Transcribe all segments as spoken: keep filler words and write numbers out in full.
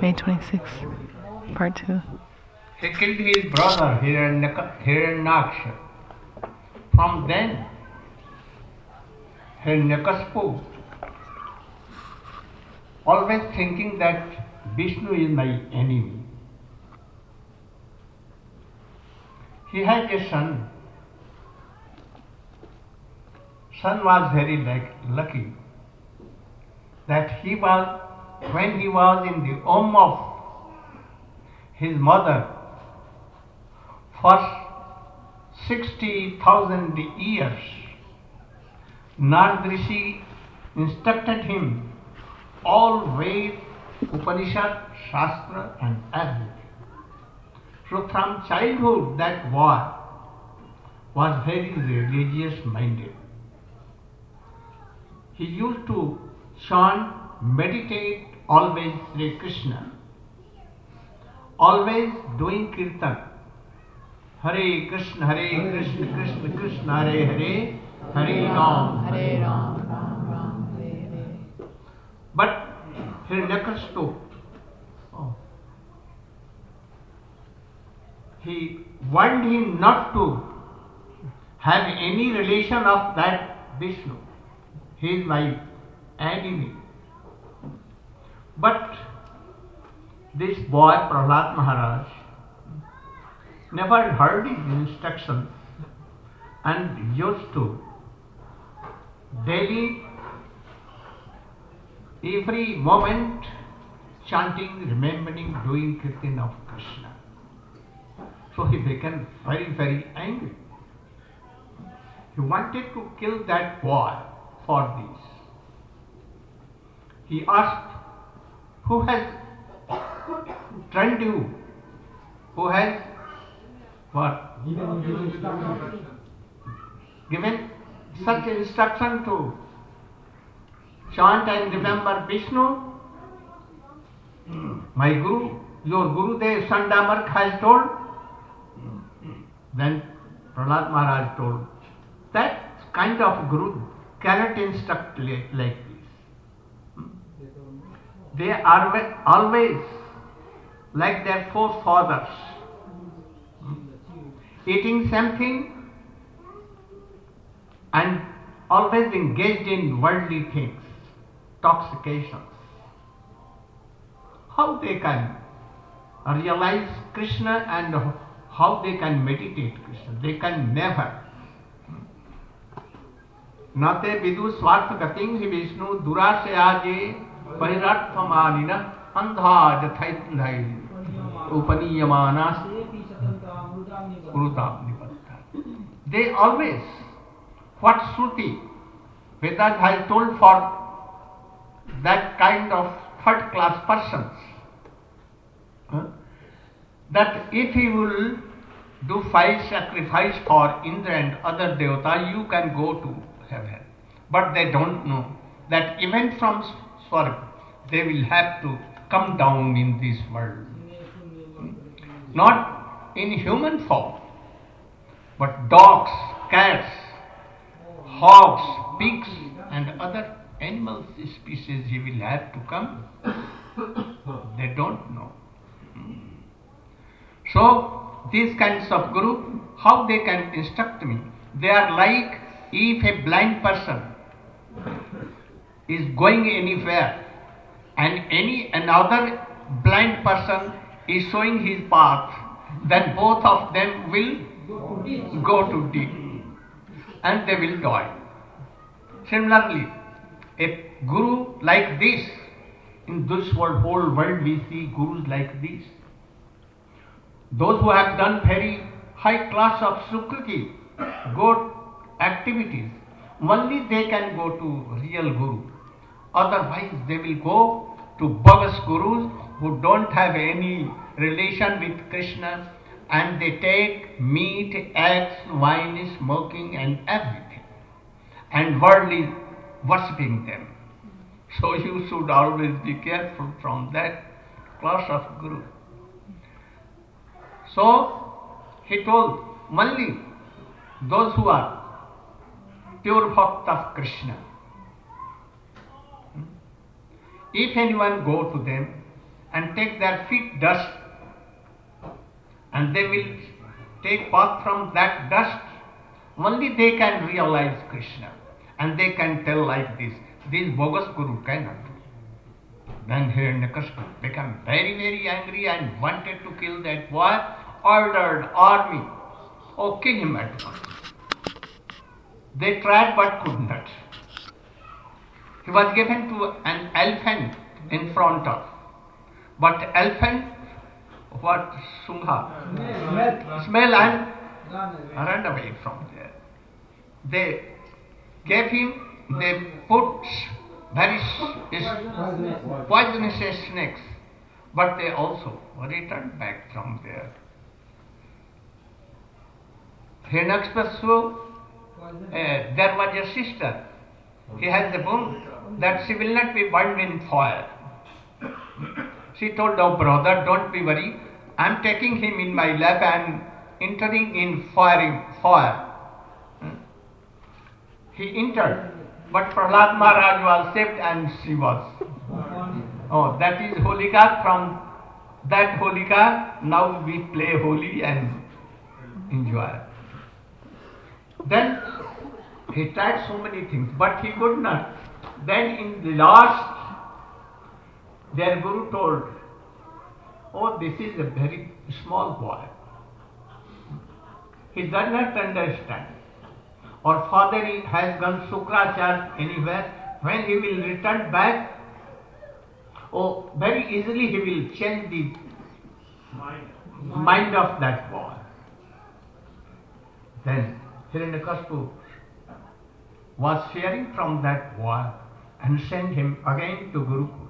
May twenty-sixth, part two. He killed his brother Hiranyaksha. From then, Hiranyakashipu, always thinking that Vishnu is my enemy. He had a son. Son was very lucky that he was, when he was in the womb of his mother, for sixty thousand years, Narad Rishi instructed him all Ved, Upanishad, Shastra and everything. So from childhood that boy was very religious minded. He used to chant, meditate always Sri Krishna, always doing kirtan. Hare Krishna, Hare Krishna, Krishna Krishna, Hare Hare, Hare Ram, Hare Ram, Ram Ram, Hare Hare. But Hiranyakashipu, oh, he warned him not to have any relation of that Vishnu. He is my enemy. But this boy, Prahlad Maharaj, never heard his instructions and used to daily, every moment, chanting, remembering, doing kirtan of Krishna. So he became very, very angry. He wanted to kill that boy for this. He asked, who has trained you? Who has what? Given such instruction to chant and remember Vishnu? My Guru, your Gurudev Sandamark has told. Then Prahlad Maharaj told, that kind of Guru cannot instruct like this. They are always like their forefathers, eating something and always engaged in worldly things, intoxications. How they can realize Krishna and how they can meditate Krishna? They can never. Nate vidu swartha gating hi Vishnu durasyaje parirarthamanina andha jathaitnai upaniyamanas urutam nipatta. They always, what Shruti, Vedas has told for that kind of third class persons, huh? that if he will do five sacrifice for Indra and other devata, you can go to heaven. But they don't know that even from Swarga, they will have to come down in this world. Not in human form, but dogs, cats, hogs, pigs and other animal species he will have to come. They don't know. So, these kinds of guru, how they can instruct me? They are like if a blind person is going anywhere and any another blind person is showing his path, then both of them will go to deep and they will die. Similarly, a guru like this, in this world, whole world we see gurus like this. Those who have done very high class of Sukriti, good activities, only they can go to real guru. Otherwise they will go to bogus gurus who don't have any relation with Krishna and they take meat, eggs, wine, smoking and everything and worldly worshipping them. So you should always be careful from that class of guru. So he told only those who are pure bhakt of Krishna. If anyone go to them and take their feet dust, and they will take bath from that dust. Only they can realize Krishna, and they can tell like this. This bogus guru cannot. Then Hiranyakashipu became very, very angry and wanted to kill that boy, ordered army, oh, kill him at once. They tried but could not. He was given to an elephant in front of, but elephant, what, Sungha, smell and ran away from there. They gave him, they put very poisonous snakes, but they also returned back from there. Hiranyakashipu, uh, there was a sister. He has a boon that she will not be burned in fire. She told, oh brother, don't be worried. I am taking him in my lap and entering in firing fire. He entered, but Prahlad Maharaj was saved and she was. Oh, that is Holika. From that Holika, now we play Holi and enjoy. Then he tried so many things, but he could not. Then in the last, their Guru told, oh, this is a very small boy. He does not understand. Or father has gone Shukracharya anywhere. When he will return back, oh, very easily he will change the mind, mind of that boy. Then Hiranyakashipu was fearing from that boy and sent him again to Gurukul.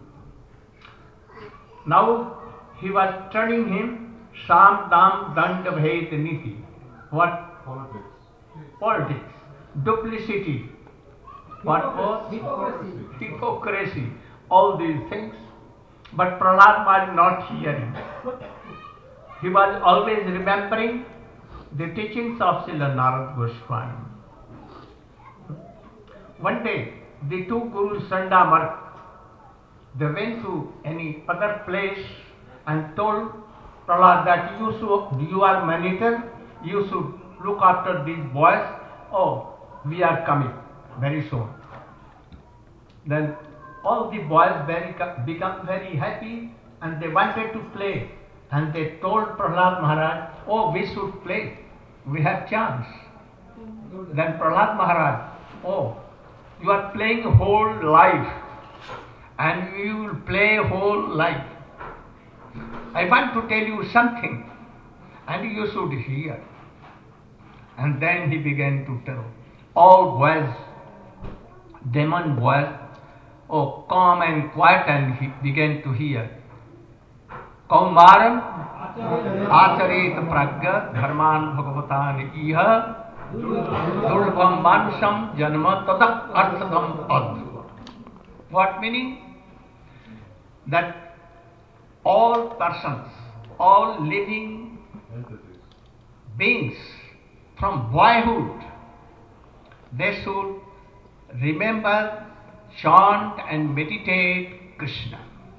Now he was turning him Sam Dam Dand Bhed Niti. What? Politics. Politics. Duplicity. What was? Hypocrisy. Hypocrisy. All these things. But Prahlad was not hearing. He was always remembering the teachings of Srila Narad Goswami. One day, the two Gurus Sandamar, they went to any other place and told Prahlad that you, should, you are monitor, you should look after these boys. Oh, we are coming very soon. Then all the boys very, become very happy and they wanted to play. And they told Prahlad Maharaj, oh, we should play. We have chance. Then Prahlad Maharaj, oh, you are playing whole life and you will play whole life. I want to tell you something and you should hear. And then he began to tell all boys, demon boys, oh, calm and quiet, and he began to hear. Kaumaram acharet pragya dharman bhagavatan iha dulbham mansam janma tadak arthadam adhu. What meaning? That all persons, all living beings from boyhood, they should remember, chant and meditate Krishna.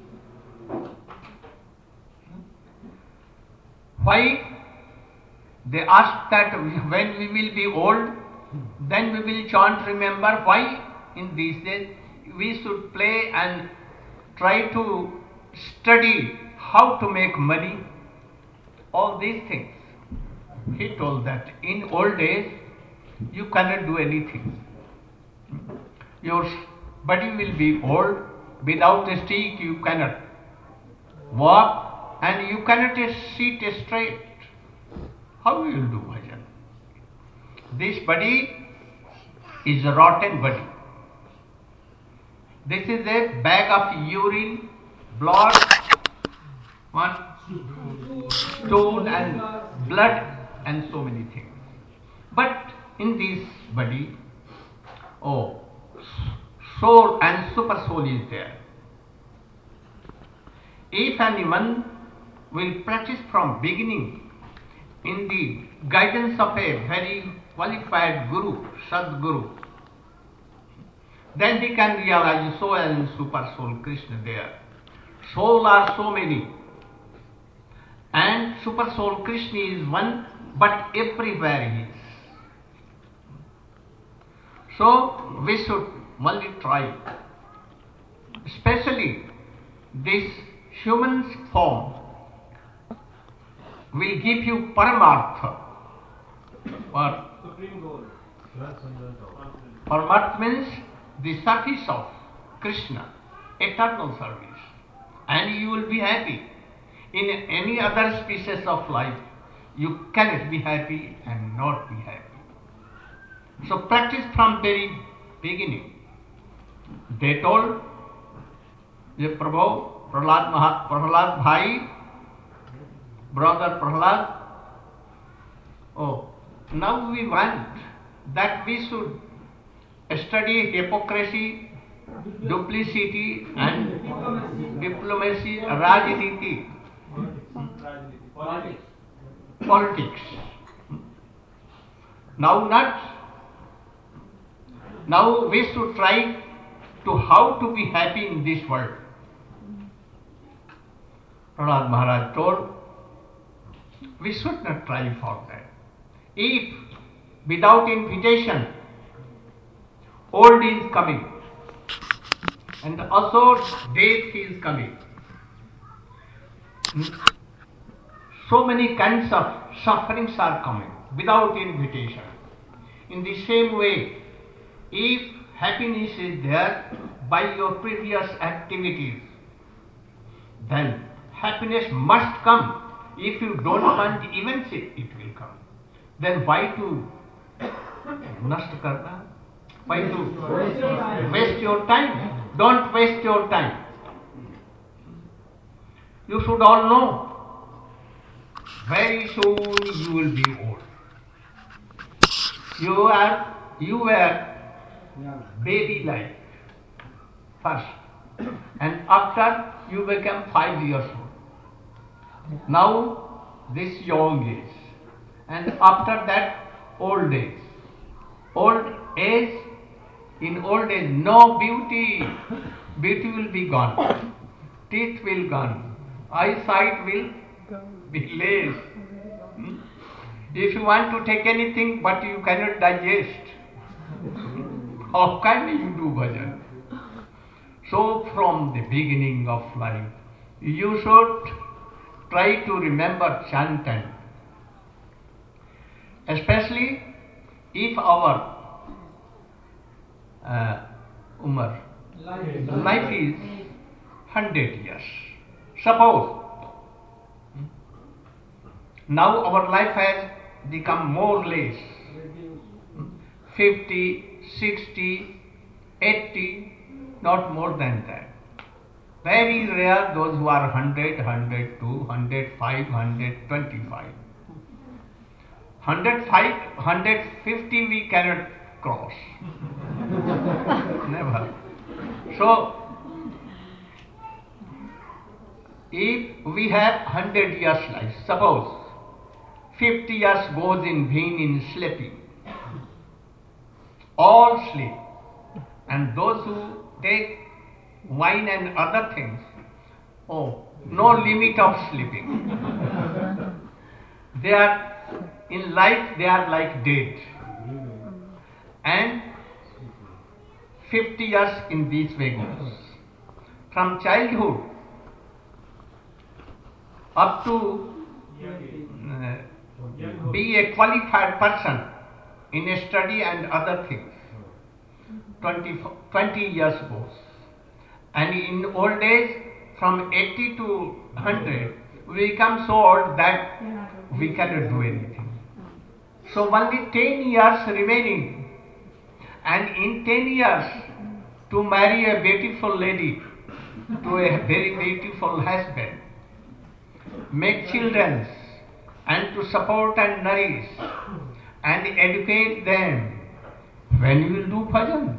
Why? They ask that when we will be old, then we will chant, remember. Why? In these days, we should play and try to study how to make money, all these things. He told that in old days, you cannot do anything. Your body will be old, without a stick you cannot walk, and you cannot sit straight. How will you do bhajan? This body is a rotten body. This is a bag of urine, blood, one stool and blood and so many things. But in this body, oh, soul and super soul is there. If anyone will practice from beginning in the guidance of a very qualified Guru, Sadguru, then he can realize soul and super soul Krishna there. Souls are so many. And Super Soul Krishna is one, but everywhere he is. So we should only try. Especially this human form will give you Paramartha. Or Paramartha means the service of Krishna, eternal service. And you will be happy. In any other species of life, you cannot be happy and not be happy. So practice from very beginning. They told the Prabhu, Prahlad, Maha, Prahlad Bhai, brother Prahlad, oh, now we want that we should study hypocrisy, duplicity and diplomacy, Rajniti, politics. politics. Now not. Now we should try to how to be happy in this world. Prahlad Maharaj told, we should not try for that. If without invitation, old is coming, and also death is coming. So many kinds of sufferings are coming without invitation. In the same way, if happiness is there by your previous activities, then happiness must come. If you don't want, even it will come. Then why to nast karna? Why to waste your time? Don't waste your time. You should all know, very soon you will be old. You are, you were baby life first, and after you become five years old. Now this young age, and after that old age. Old age, in old age no beauty, beauty will be gone, teeth will gone, eyesight will be less. Hmm? If you want to take anything but you cannot digest, how can you do bhajan? So from the beginning of life, you should try to remember chanting. Especially if our uh, Umar, life. life is hundred years. Suppose now our life has become more or less fifty, sixty, eighty, not more than that. Very rare those who are one hundred, one hundred two, one hundred five, one hundred twenty-five. one hundred five, one hundred fifty we cannot cross. Never. So, if we have one hundred years life, suppose fifty years goes in vain in sleeping, all sleep, and those who take wine and other things, oh, no limit of sleeping. They are, in life they are like dead. And fifty years in this way goes. From childhood up to uh, be a qualified person in a study and other things. twenty, twenty years goes. And in old age, from eighty to one hundred, we become so old that we cannot do anything. So only ten years remaining. And in ten years, to marry a beautiful lady, to a very beautiful husband, make children, and to support and nourish, and educate them, when you will do bhajan?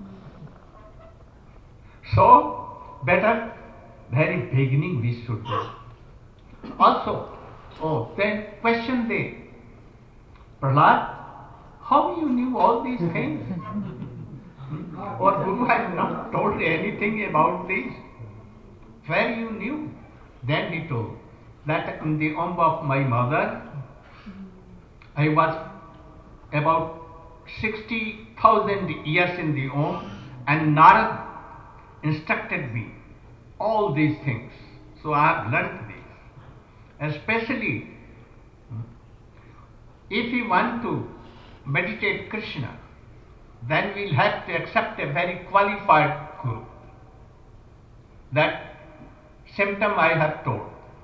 So, better very beginning we should do. Also, oh, then question they, Prahlad, how you knew all these things? Or Guru has not told anything about this? Where you knew? Then he told that in the womb of my mother, I was about sixty thousand years in the womb, and Narad instructed me all these things. So I have learnt this. Especially if we want to meditate Krishna, then we'll have to accept a very qualified guru. That symptom I have told.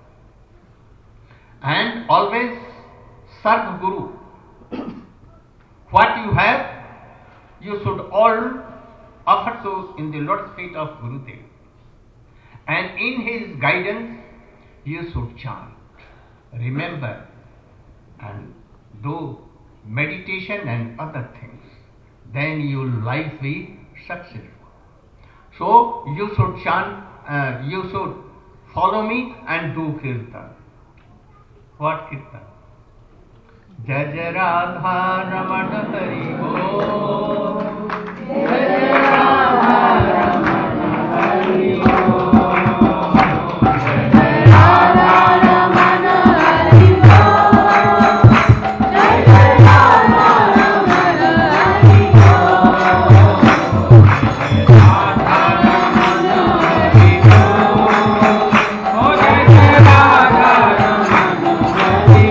And always serve Guru. What you have, you should all offer to in the lotus feet of Gurudev. And in his guidance, you should chant. Remember and do meditation and other things. Then your life will be successful. So you should chant, uh, you should follow me and do kirtan. What kirtan? Jai Jai Radha Ramana Hari Bol. Jai Jai Radha Ramana Hari Bol. Jai Jai Radha Ramana Hari Bol. Jai Jai Radha Ramana Hari Bol. Jai Jai Radha Ramana Hari Bol. Oh Jai Jai Radha Ramana Hari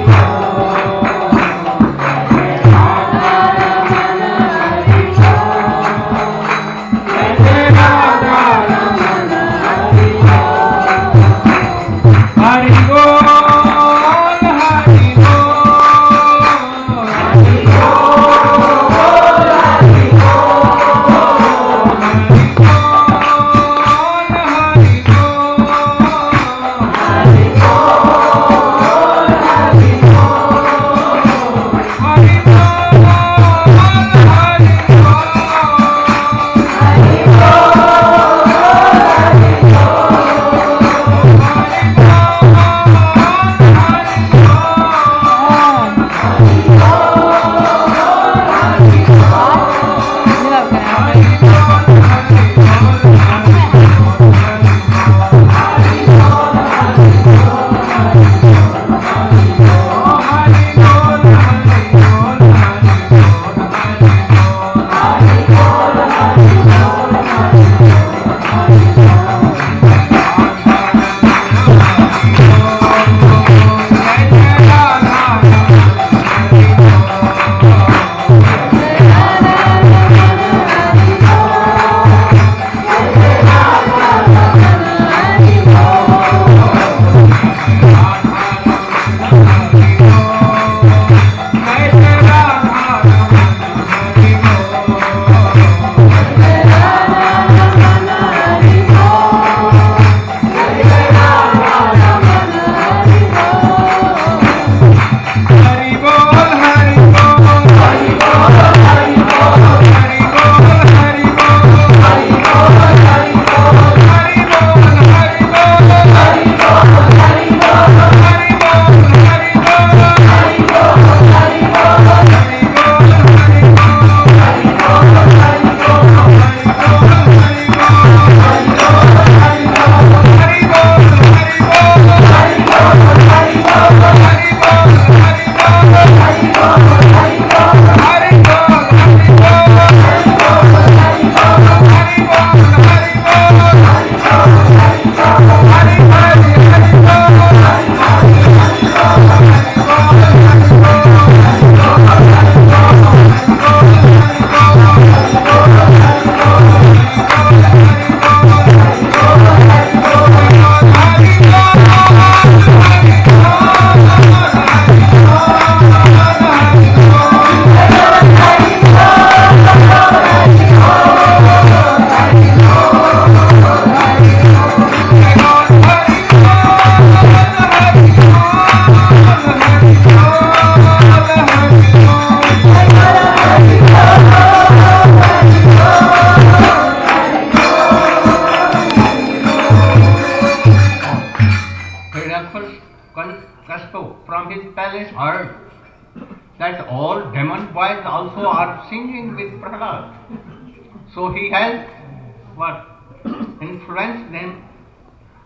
that all demon boys also are singing with Prahlad. So he has what? Influenced them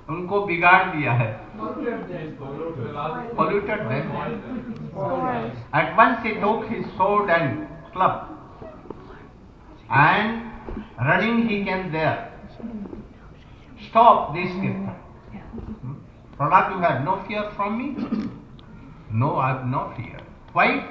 उनको बिगाड़ दिया है. Polluted them. At once he took his sword and club, and running he came there. Stop this kirtan. Prahlad, you have no fear from me? No, I have no fear. Why?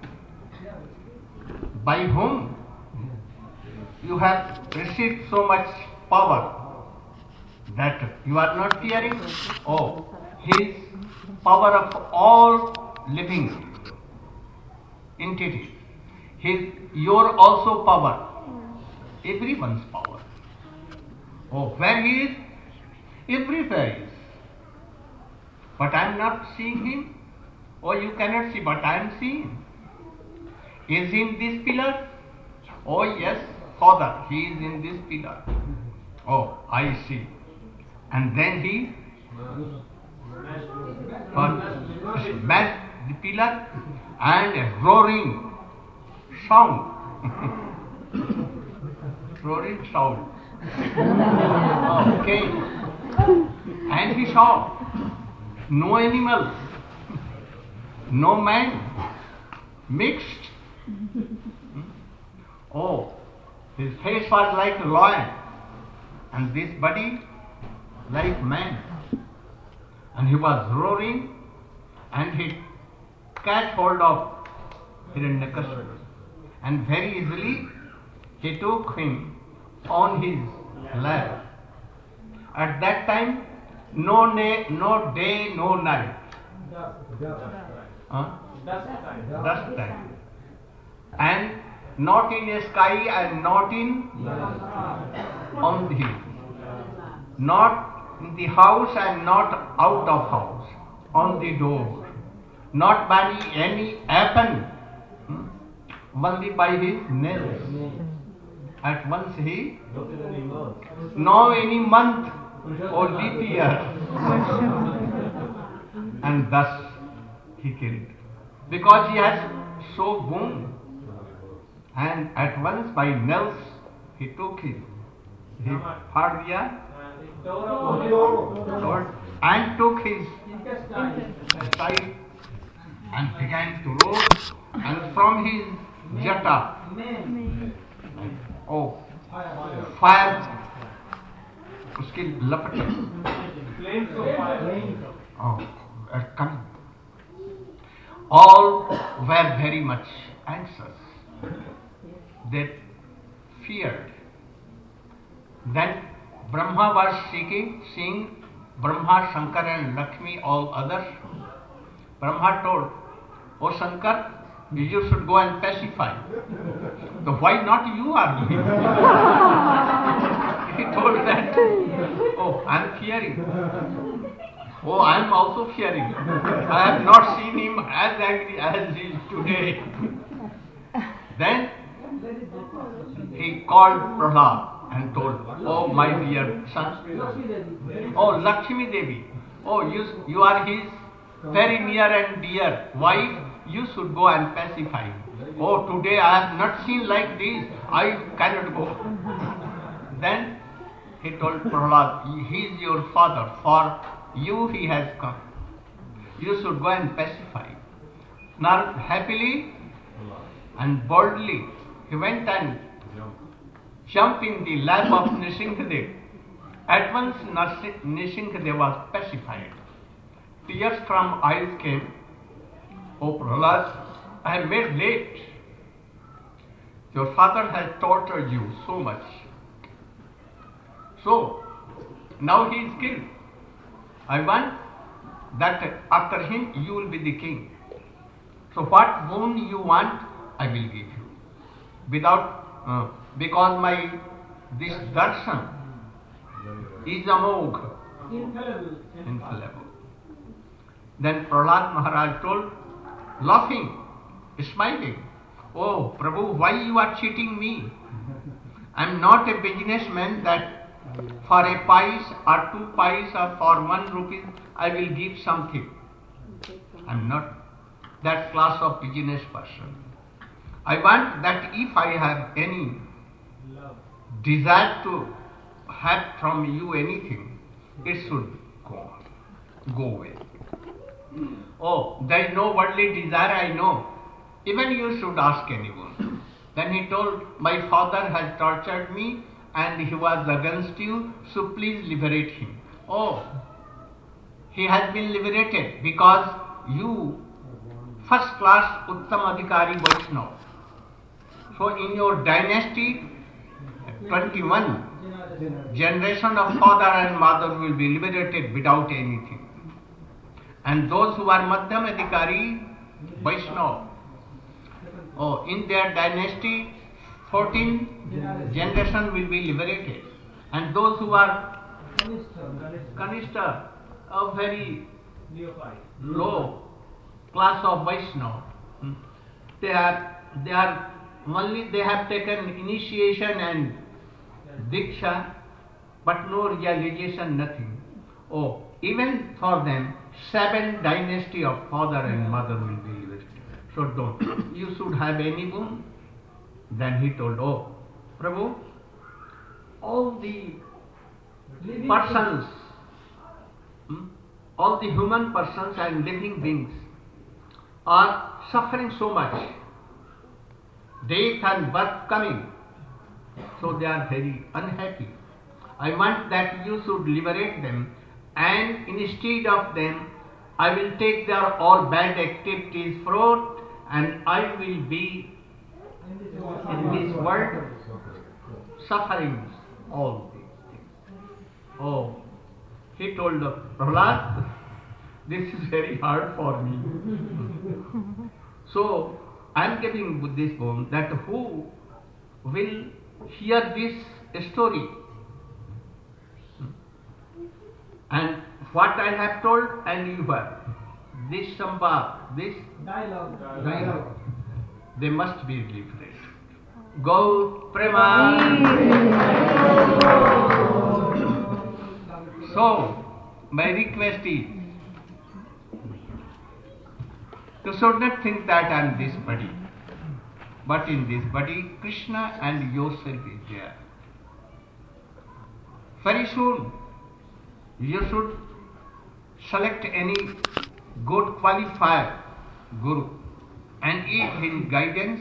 By whom you have received so much power that you are not fearing? Oh, his power of all living entities. His, your also power. Everyone's power. Oh, where he is? Everywhere he is. But I am not seeing him. Oh, you cannot see, but I am seeing. Is he in this pillar? Oh, yes, Father, he is in this pillar. Oh, I see. And then he smashed the pillar and a roaring sound. roaring sound. Okay. And he saw no animal, no man, mixed. Oh, his face was like a lion, and this body like man. And he was roaring, and he catch hold of Hiranyakashipu, and very easily he took him on his lap. At that time, no, na- no day, no night. Huh? Dust time. And not in the sky and not in on the hill. Not in the house and not out of house. On the door. Not by any weapon. Hmm? Only by his nails. At once he, no any month or leap year. And thus he killed. Because he has so wound. And at once by nails he took him. He had the sword and took his side and began to roar. And from his jata, oh, fire, उसकी लपटें, oh, are coming. All were very much anxious. They feared. Then Brahma was seeking, seeing Brahma, Shankar and Lakshmi, all others. Brahma told, "Oh Shankar, you should go and pacify." So why not you are doing? He told that, "Oh, I am fearing. Oh, I am also fearing. I have not seen him as angry as he is today." Then he called Prahlad and told, "Oh, my dear son, oh, Lakshmi Devi, oh, you, you are his very near and dear wife, you should go and pacify him. Oh, today I have not seen like this, I cannot go." Then he told Prahlad, "He is your father, for you he has come. You should go and pacify him." Now, happily and boldly, he went and jumped in the lap of Nrsimhadev. At once Nrsimhadev was pacified. Tears from eyes came. "Oh Prahlad, I am made late. Your father has tortured you so much. So, now he is killed. I want that after him you will be the king. So what boon you want, I will give you. Without, uh, because my, this darshan is amogh, infallible." Then Prahlad Maharaj told, laughing, smiling, "Oh Prabhu, why you are cheating me? I am not a businessman that for a pice or two pice or for one rupee I will give something. I am not that class of business person. I want that if I have any desire to have from you anything, it should go away. Oh, there is no worldly desire, I know. Even you should ask anyone. Then he told, my father has tortured me and he was against you, so please liberate him. Oh, he has been liberated because you, first class Uttam Adhikari Vaishnava. So in your dynasty, twenty-one generation of father and mother will be liberated without anything. And those who are Madhyam Adhikari Vaishnava, oh, in their dynasty, fourteen generation will be liberated. And those who are Kanishta, a very low class of Vaishnava, they are, they are only they have taken initiation and Diksha, but no realization, nothing. Oh, even for them, seven dynasty of father and mother will be liberated. So don't. You should have any boon. Then he told, oh, Prabhu, all the persons, hmm, all the human persons and living beings are suffering so much. Death and birth coming. So they are very unhappy. I want that you should liberate them, and instead of them, I will take their all bad activities fruit, and I will be in this world suffering all these things. Oh, he told Prahlad, this is very hard for me. So I am giving this poem that who will hear this story and what I have told, and you have this sambhag, this dialogue, dialogue, they must be liberated. Gaur Preman. So my request is, you should not think that I am this body, but in this body Krishna and yourself is there. Very soon you should select any good qualified guru and aid his guidance.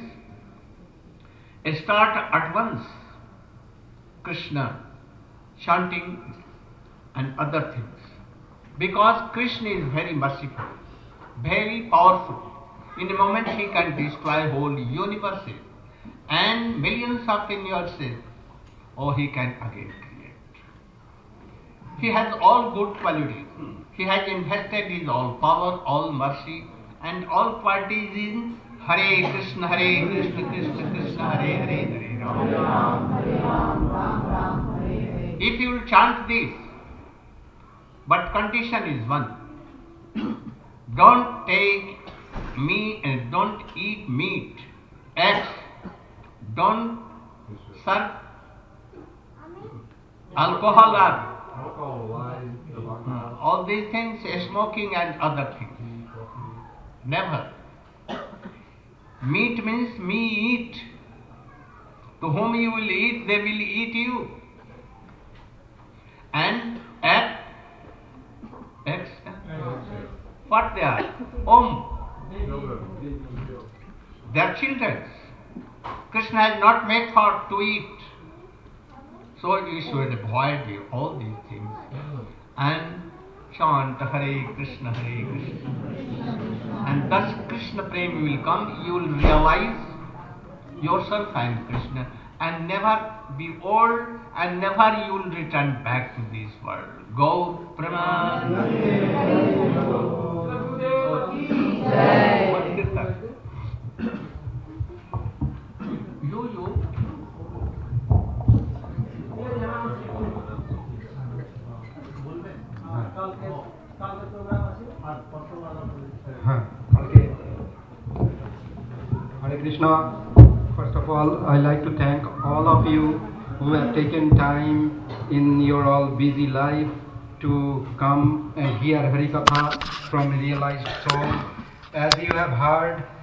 Start at once Krishna chanting and other things, because Krishna is very merciful, very powerful. In a moment he can destroy whole universes and millions of universes, or he can again create. He has all good qualities. He has invested his all power, all mercy, and all qualities in Hare Krishna, Hare Krishna, Krishna Krishna, Hare Hare, Hare Rama. If you will chant this, but condition is one: don't take meat and don't eat meat, eggs, don't serve alcohol or all these things, smoking and other things. Never. Meat means me eat. To whom you will eat, they will eat you. And egg, eggs, what they are? Om. They are children. Krishna has not made for to eat. So you should avoid all these things and chant Hare Krishna, Hare Krishna. And thus Krishna Prem will come. You will realize yourself and Krishna, and never be old, and never you will return back to this world. Gaur Preman. You, you. Hare Krishna. First of all, I like to thank all of you who have taken time in your all busy life to come and hear Harikatha from a realized soul. As you have heard,